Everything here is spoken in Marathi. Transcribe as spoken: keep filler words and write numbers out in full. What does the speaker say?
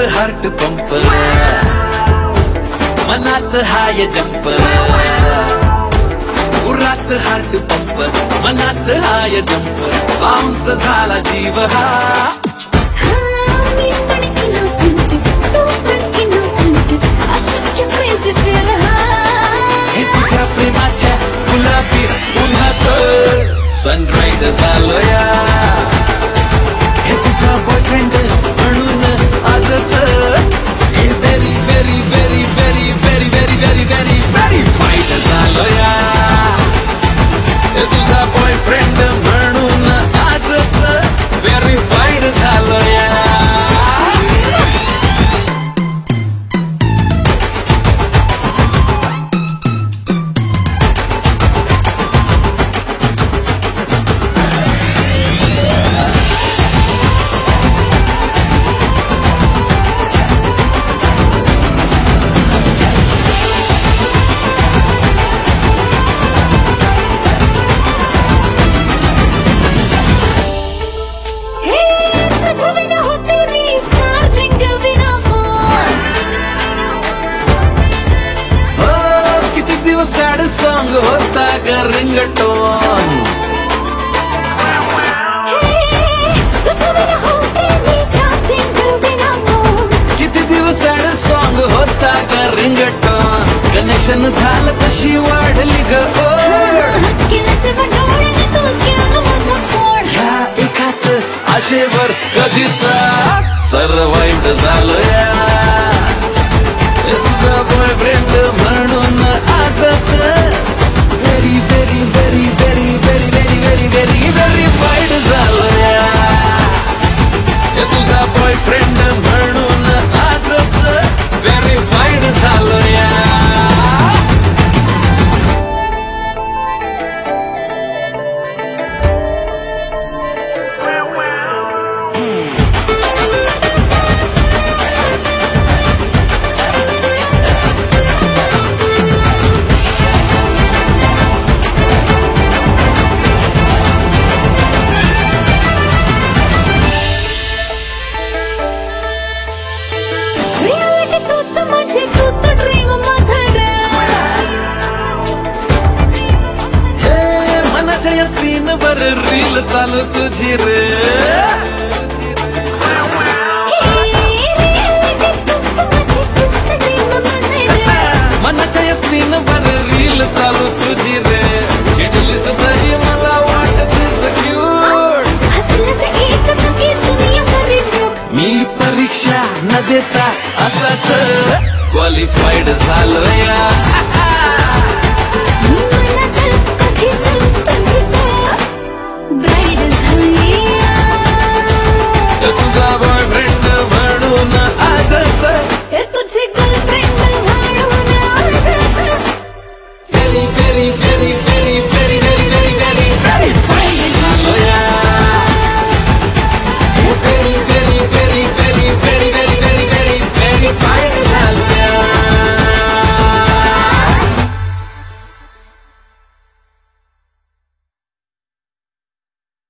हार्ट पंप, मनात हाय जंप, उरात हार्ट पंप, मनात हाय जंप, बाउन्स झाला जीव हा. हे तुझ्या प्रेमाच्या गुलाबी उन्हात सनराइज झालोया. हे तुझा बॉयफ्रेंड म्हणून आजच हे very very very very very very very very very fight झालोया. हे तुझा बॉयफ्रेंड म्हणून आजच व्हेरी फाईट झालोया. सॅड सॉन्ग होता ग रिंगटोन, किती दिवस सॅड सॉन्ग होता ग रिंगटोन. कनेक्शन झालं तशी वाढली ग ओढ, ह्या एकाच आशेवर कधीच सर्वाइव्ह झालोया. तुझा बॉयफ्रेंड म्हणून आजच very very very very very very very very very fight झालोया. तुझा बॉयफ्रेंड म्हणून आजच व्हेरी फाईट झालोया. स्क्रीनवर रील चालू तुझी रे, मनाच्या स्क्रीनवर रील चालू तुझी रे. चिडलीस तरी मला वाटतेस क्यूट, मी परीक्षा न देता असाच क्वालिफाईड झालोया.